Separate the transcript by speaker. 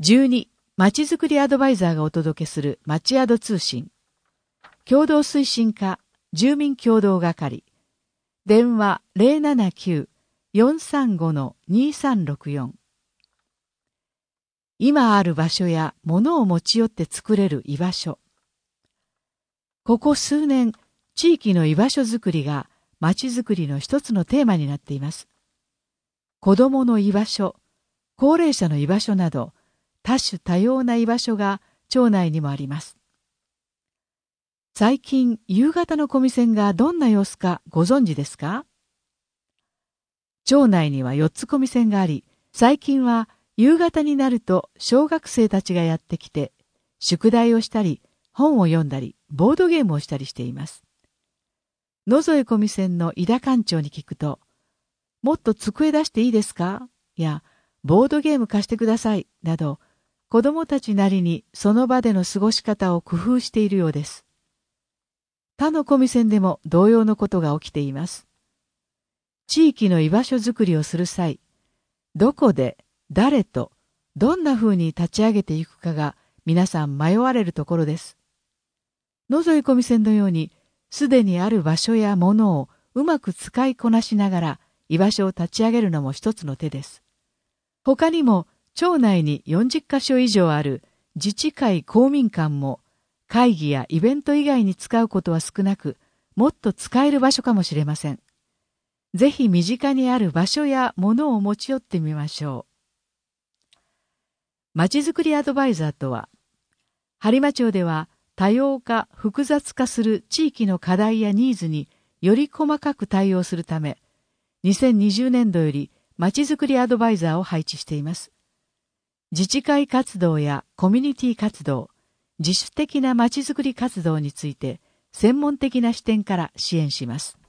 Speaker 1: 12、まちづくりアドバイザーがお届けするまちアド通信。共同推進課、住民共同係。電話079-435-2364。今ある場所や物を持ち寄って作れる居場所。ここ数年、地域の居場所づくりがまちづくりの一つのテーマになっています。子どもの居場所、高齢者の居場所など、多種多様な居場所が町内にもあります。最近、夕方の小見線がどんな様子かご存知ですか？町内には4つ小見線があり、最近は夕方になると小学生たちがやってきて、宿題をしたり、本を読んだり、ボードゲームをしたりしています。野添小見線の井田館長に聞くと、もっと机出していいですか？や、ボードゲーム貸してください、など、子供たちなりにその場での過ごし方を工夫しているようです。他の小見線でも同様のことが起きています。地域の居場所づくりをする際、どこで、誰と、どんな風に立ち上げていくかが皆さん迷われるところです。野添小見線のように、すでにある場所やものをうまく使いこなしながら居場所を立ち上げるのも一つの手です。他にも、町内に40カ所以上ある自治会公民館も会議やイベント以外に使うことは少なく、もっと使える場所かもしれません。ぜひ身近にある場所やものを持ち寄ってみましょう。まちづくりアドバイザーとは、播磨町では多様化、複雑化する地域の課題やニーズにより細かく対応するため、2020年度よりまちづくりアドバイザーを配置しています。自治会活動やコミュニティ活動、自主的なまちづくり活動について専門的な視点から支援します。